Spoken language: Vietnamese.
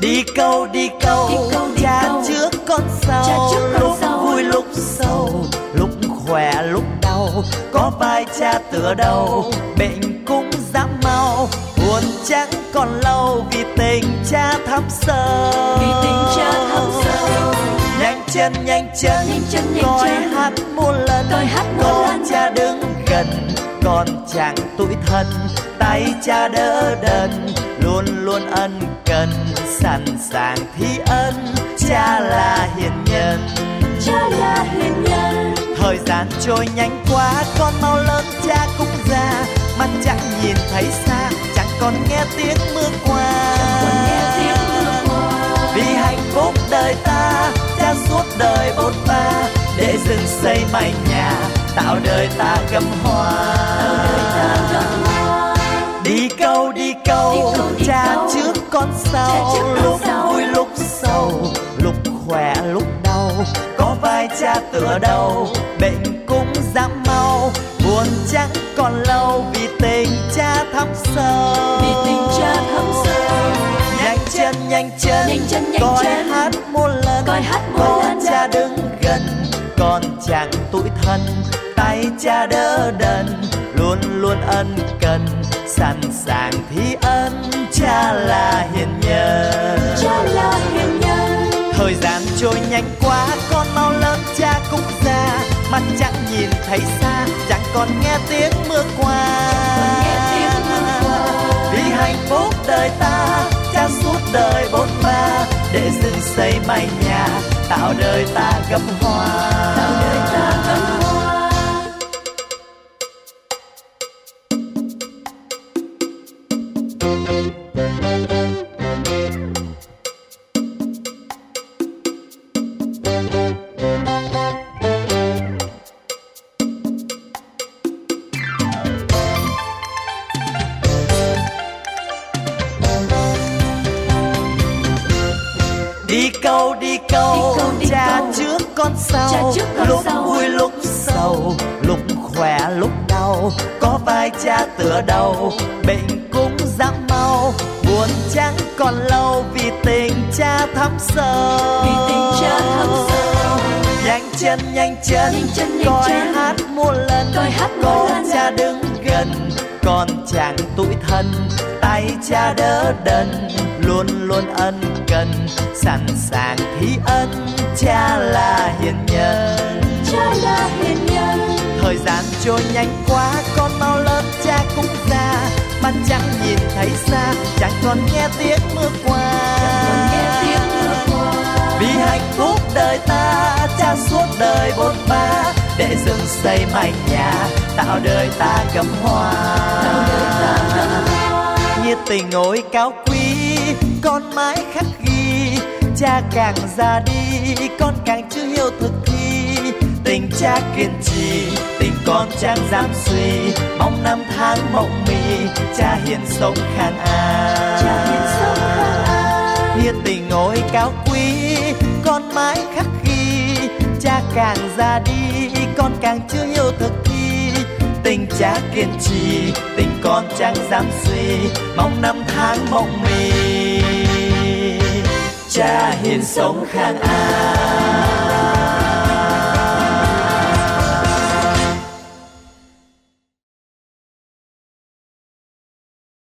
Đi câu cha trước con sau, lúc vui lúc sầu, lúc khỏe lúc đau, có vai cha tựa đầu, bệnh cũng giảm mau, buồn chẳng còn lâu vì tình cha thắm sâu. Nhanh chân coi hát muôn lần, có cha đứng gần, con chẳng tủi thân, tay cha đỡ đần, luôn luôn ân cần, sẵn sàng thi ân, cha là hiền nhân. Thời gian trôi nhanh quá, con mau lớn cha cũng già, mắt chẳng nhìn thấy xa, chẳng còn nghe tiếng mưa qua. Vì hạnh phúc đời ta, cha suốt đời bôn ba, để rừng xây mái nhà, tạo đời ta gấm hoa. Đi câu cha trước con sau, lúc vui lúc sầu, lúc khỏe lúc đau, có vai cha tựa đầu, bệnh cũng giảm mau, buồn chẳng còn lâu vì tình cha thắm sâu. Nhanh chân coi hát muôn lần, có cha đứng gần, con chẳng tủi thân, tay cha đỡ đần, luôn luôn ân cần, sẵn sàng thi ân, cha là hiền nhân. Thời gian trôi nhanh quá, con mau lớn cha cũng già, mắt chẳng nhìn thấy xa, chẳng còn nghe tiếng mưa qua. Vì hạnh phúc đời ta, cha suốt đời bôn ba, để rừng xây mái nhà, tạo đời ta gấm hoa. Đi câu cha trước con sau, lúc vui lúc sầu, lúc khỏe lúc đau, có vai cha tựa đầu, bệnh cũng giảm mau, buồn chẳng còn lâu vì tình cha thắm sâu. Nhanh chân coi hát muôn lần, có cha đứng gần, con chẳng tủi thân, tay cha đỡ đần, luôn luôn ân cần, sẵn sàng thi ân, cha là hiền nhân. Thời gian trôi nhanh quá, con mau lớn cha cũng già, mắt chẳng nhìn thấy xa, chẳng còn nghe tiếng mưa qua. Vì hạnh phúc đời ta, cha suốt đời bôn ba, để rừng xây mái nhà, tạo đời ta gấm hoa. Nhiệt tình ôi cao quý, con mãi khắc ghi, cha càng già đi, con càng chưa hiểu thực thi. Tình cha kiên trì, tình con chẳng dám suy, mong năm tháng mộng mị, cha hiền sống khang an. Nhiệt tình ôi cao quý, con mãi khắc ghi, cha càng già đi, con càng chưa hiểu thực thi. Tình cha kiên trì, tình con chẳng dám suy, mong năm tháng mộng mị, cha hiền sống khang an.